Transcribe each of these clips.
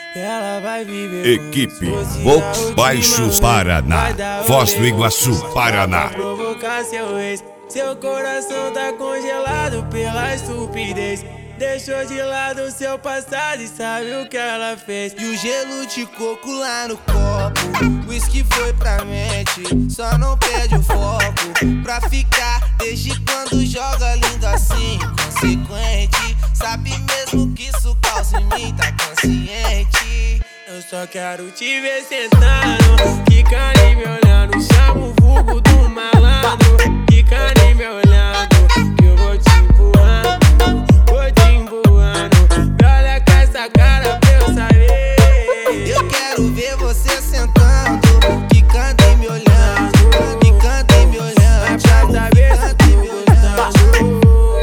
Ela vai viver. Equipe Vox Baixos Paraná, Foz do Iguaçu, Paraná. Pra provocar seu ex, seu coração tá congelado pela estupidez. Deixou de lado seu passado e sabe o que ela fez. E o gelo de coco lá no copo, whisky foi pra mente, só não perde o foco. Pra ficar desde quando joga lindo assim, consequente. Sabe mesmo que isso causa em mim, tá consciente. Eu só quero te ver sentando, quicando e me olhando. Chama o vulgo do malandro, quicando e me olhando. Que eu vou te empurrando, vou te empurrando. Me olha com essa cara pra eu saber. Eu quero ver você sentando, quicando e me olhando, quicando e me olhando. Pra saber se tu gostando.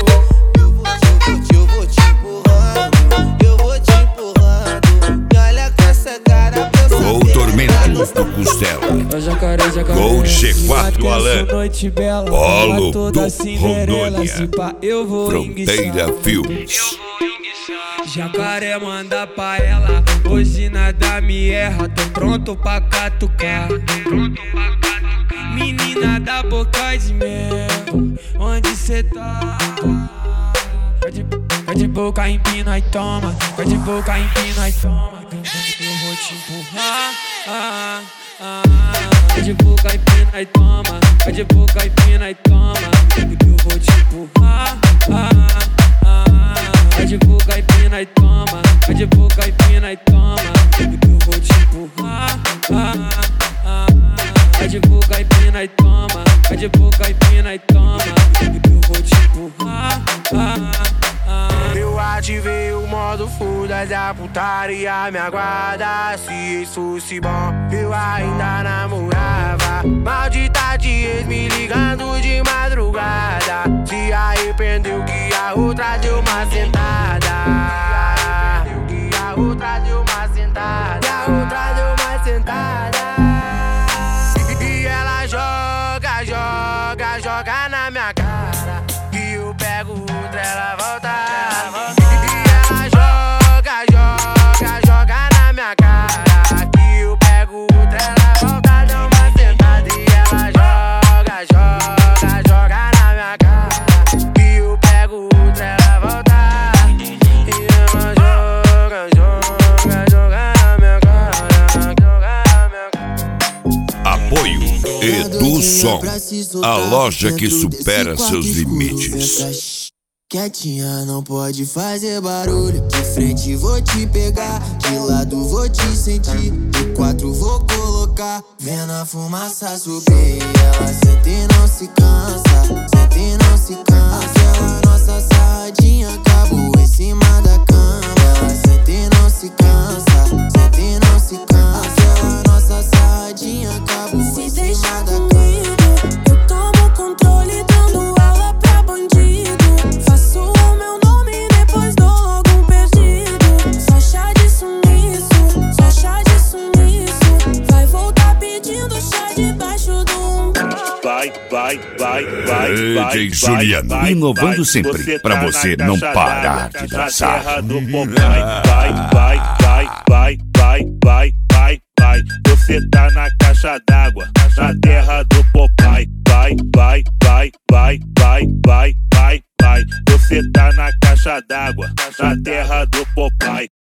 Eu vou te empurrando, eu vou te empurrando. Me olha com essa cara pra eu saber. Gol Tormento do Costela. Gol G4 Alan. Polo do Rondônia. Fronteira Filmes. Jacaré manda pra ela, hoje nada me erra, tô pronto pra catucar. Menina da boca de mel, onde cê tá? Vai de boca, empina e toma, vai de boca, empina e toma. Eu vou te empurrar, vai de boca, empina e toma, vai de boca, empina e toma. Eu vou te empurrar, vai de boca, empina e toma, vai de boca, empina e toma. Eu vou te empurrar, vai de boca, empina e toma, vai de boca, empina e toma. Eu vou te empurrar. Eu ativei o modo fuda da putaria, me aguarda. Se isso fosse bom, eu ainda namorava. Maldita de ex me ligando de madrugada. Se arrependeu que a outra deu uma sentada. Que a outra deu uma sentada. Que a outra deu uma sentada. E ela joga, joga, joga na minha cara. E eu pego outra, ela volta. E ela joga, joga, joga na minha cara. Que eu pego outra, ela volta, dá uma sentada. E ela joga, joga, joga na minha cara. Que eu pego outra, ela volta. E ela joga, joga, joga na minha cara. Joga na minha cara. Apoio Edu Som, a loja que supera seus limites. Quietinha, não pode fazer barulho. De frente vou te pegar, de lado vou te sentir. De quatro vou colocar, vendo a fumaça subir. Ela sente e não se cansa, sente e não se cansa. Aquela nossa sarradinha acabou em cima da cama. Ela sente e não se cansa, sente e não se cansa. Aquela nossa sarradinha acabou em cima da cama. Eu tomo controle dando aula pra bandido. Faço o meu nome e depois dou logo um perdido. Só chá de sumiço, só chá de sumiço. Vai voltar pedindo chá debaixo do umbigo. Vai, DJ Juliano, inovando sempre, pra você não parar de dançar. Vai. Você tá na caixa d'água, na terra do Popeye. Vai. Você tá na caixa d'água, na terra do Popeye.